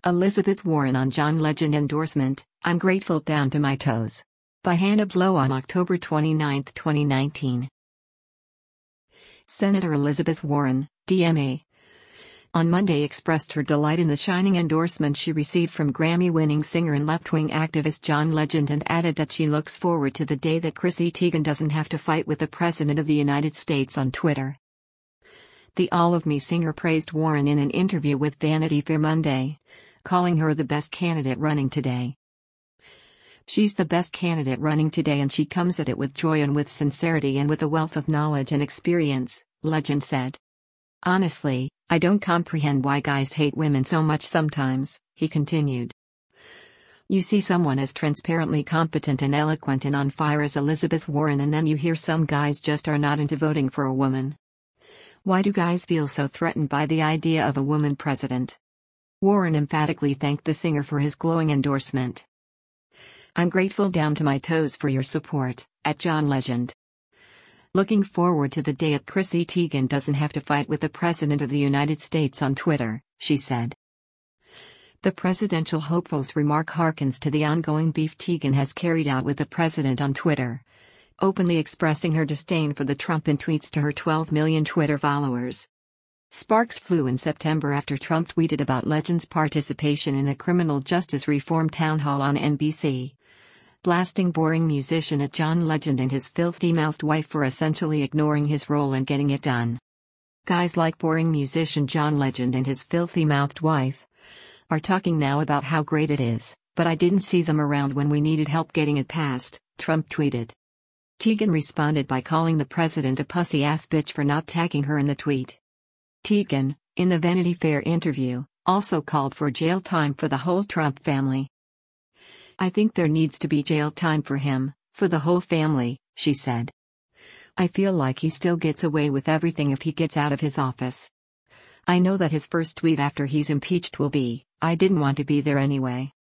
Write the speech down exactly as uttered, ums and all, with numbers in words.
Elizabeth Warren on John Legend endorsement, I'm grateful down to my toes. By Hannah Blow on October twenty-ninth, twenty nineteen. Senator Elizabeth Warren, D M A, on Monday expressed her delight in the shining endorsement she received from Grammy-winning singer and left-wing activist John Legend and added that she looks forward to the day that Chrissy Teigen doesn't have to fight with the President of the United States on Twitter. The All of Me singer praised Warren in an interview with Vanity Fair Monday, calling her the best candidate running today. She's the best candidate running today and she comes at it with joy and with sincerity and with a wealth of knowledge and experience, Legend said. Honestly, I don't comprehend why guys hate women so much sometimes, he continued. You see someone as transparently competent and eloquent and on fire as Elizabeth Warren and then you hear some guys just are not into voting for a woman. Why do guys feel so threatened by the idea of a woman president? Warren emphatically thanked the singer for his glowing endorsement. I'm grateful down to my toes for your support, at John Legend. Looking forward to the day that Chrissy Teigen doesn't have to fight with the President of the United States on Twitter, she said. The presidential hopeful's remark harkens to the ongoing beef Teigen has carried out with the president on Twitter, openly expressing her disdain for the Trump in tweets to her twelve million Twitter followers. Sparks flew in September after Trump tweeted about Legend's participation in a criminal justice reform town hall on N B C, blasting boring musician at John Legend and his filthy-mouthed wife for essentially ignoring his role in getting it done. Guys like boring musician John Legend and his filthy-mouthed wife are talking now about how great it is, but I didn't see them around when we needed help getting it passed, Trump tweeted. Teigen responded by calling the president a pussy-ass bitch for not tagging her in the tweet. Teigen, in the Vanity Fair interview, also called for jail time for the whole Trump family. I think there needs to be jail time for him, for the whole family, she said. I feel like he still gets away with everything if he gets out of his office. I know that his first tweet after he's impeached will be, I didn't want to be there anyway.